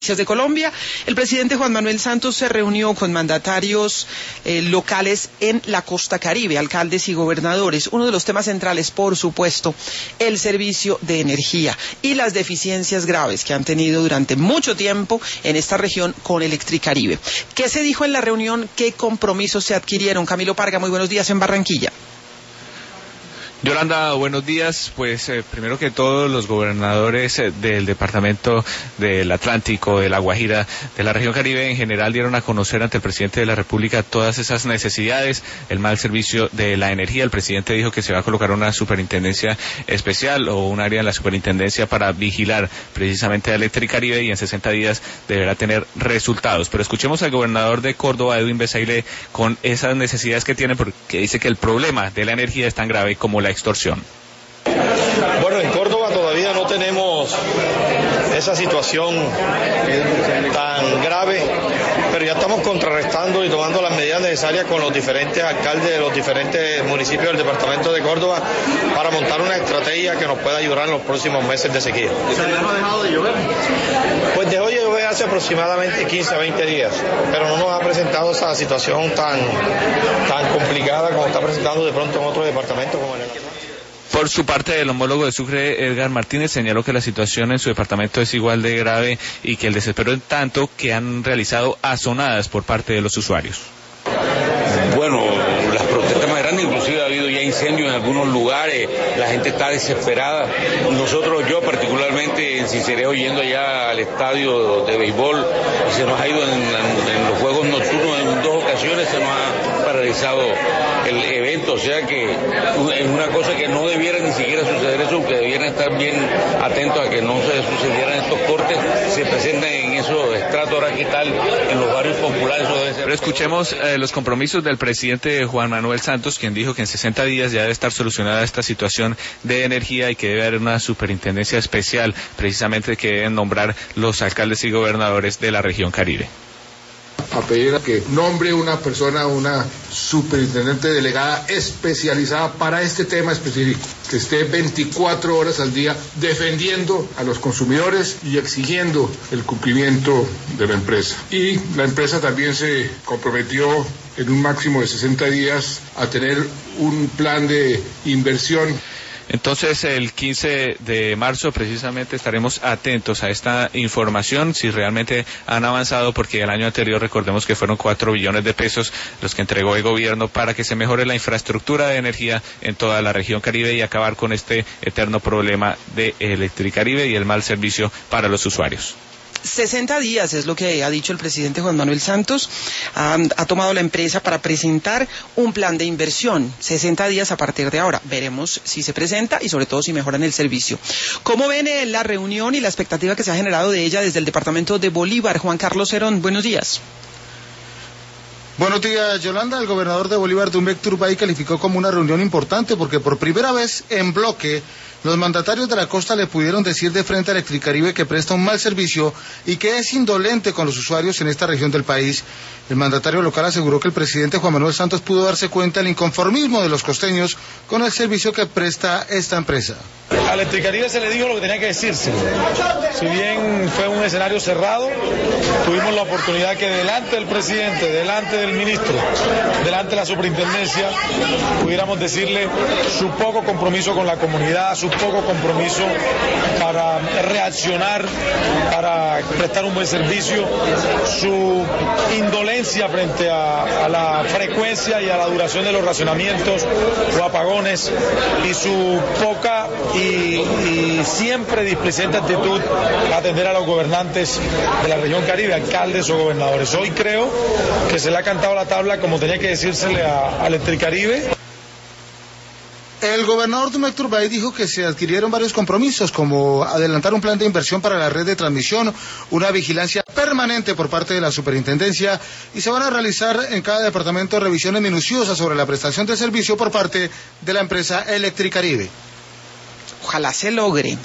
De Colombia, el presidente Juan Manuel Santos se reunió con mandatarios locales en la costa Caribe, alcaldes y gobernadores. Uno de los temas centrales, por supuesto, el servicio de energía y las deficiencias graves que han tenido durante mucho tiempo en esta región con Electricaribe. ¿Qué se dijo en la reunión? ¿Qué compromisos se adquirieron? Camilo Parga, muy buenos días en Barranquilla. Yolanda, buenos días. Pues primero que todo, los gobernadores del departamento del Atlántico, de La Guajira, de la región Caribe en general dieron a conocer ante el presidente de la República todas esas necesidades, el mal servicio de la energía. El presidente dijo que se va a colocar una superintendencia especial o un área en la superintendencia para vigilar precisamente a Electricaribe y en 60 días deberá tener resultados. Pero escuchemos al gobernador de Córdoba, Edwin Besaile, con esas necesidades que tiene, porque dice que el problema de la energía es tan grave como la extorsión. Bueno, en Córdoba todavía no tenemos esa situación tan grave, pero ya estamos contrarrestando y tomando las medidas necesarias con los diferentes alcaldes de los diferentes municipios del departamento de Córdoba para montar una estrategia que nos pueda ayudar en los próximos meses de sequía. ¿Ya no ha dejado de llover? Pues dejó de llover hace aproximadamente 15 a 20 días, pero no nos ha presentado esa situación tan complicada como está presentando de pronto en otros departamentos como el de la... Por su parte, el homólogo de Sucre, Edgar Martínez, señaló que la situación en su departamento es igual de grave y que el desespero es tanto que han realizado azonadas por parte de los usuarios. Bueno, las protestas más grandes, inclusive ha habido ya incendios en algunos lugares, la gente está desesperada. Nosotros, yo particularmente en Cincelejo, yendo allá al estadio de béisbol, se nos ha ido en los juegos nocturnos, en 2 ocasiones se nos ha paralizado el evento, o sea que es una cosa que no debiera ni siquiera suceder eso, que debieran estar bien atentos a que no se sucedieran estos cortes, se presentan en esos estratos, ahora qué tal en los barrios populares. Eso debe ser. Pero escuchemos los compromisos del presidente Juan Manuel Santos, quien dijo que en 60 días ya debe estar solucionada esta situación de energía y que debe haber una superintendencia especial, precisamente que deben nombrar los alcaldes y gobernadores de la región Caribe. A pedir a que nombre una persona, una superintendente delegada especializada para este tema específico, que esté 24 horas al día defendiendo a los consumidores y exigiendo el cumplimiento de la empresa. Y la empresa también se comprometió en un máximo de 60 días a tener un plan de inversión. Entonces, el 15 de marzo precisamente estaremos atentos a esta información, si realmente han avanzado, porque el año anterior recordemos que fueron 4 billones de pesos los que entregó el gobierno para que se mejore la infraestructura de energía en toda la región Caribe y acabar con este eterno problema de Electricaribe y el mal servicio para los usuarios. 60 días es lo que ha dicho el presidente Juan Manuel Santos. Ha tomado la empresa para presentar un plan de inversión. 60 días a partir de ahora. Veremos si se presenta y sobre todo si mejoran el servicio. ¿Cómo ven la reunión y la expectativa que se ha generado de ella desde el departamento de Bolívar? Juan Carlos Herón, buenos días. Buenos días, Yolanda. El gobernador de Bolívar, Dunbec Turbay, calificó como una reunión importante porque por primera vez en bloque los mandatarios de la costa le pudieron decir de frente a Electricaribe que presta un mal servicio y que es indolente con los usuarios en esta región del país. El mandatario local aseguró que el presidente Juan Manuel Santos pudo darse cuenta del inconformismo de los costeños con el servicio que presta esta empresa. A Electricaribe se le dijo lo que tenía que decirse. Si bien fue un escenario cerrado, tuvimos la oportunidad que delante del presidente, delante del ministro, delante de la superintendencia, pudiéramos decirle su poco compromiso con la comunidad, su poco compromiso para reaccionar, para prestar un buen servicio, su indolencia frente a la frecuencia y a la duración de los racionamientos o apagones y su poca y siempre displicente actitud a atender a los gobernantes de la región Caribe, alcaldes o gobernadores. Hoy creo que se le ha cantado la tabla como tenía que decírsele a Electricaribe. El gobernador Dunbec Turbay dijo que se adquirieron varios compromisos, como adelantar un plan de inversión para la red de transmisión, una vigilancia permanente por parte de la superintendencia y se van a realizar en cada departamento revisiones minuciosas sobre la prestación de servicio por parte de la empresa Electricaribe. Ojalá se logre.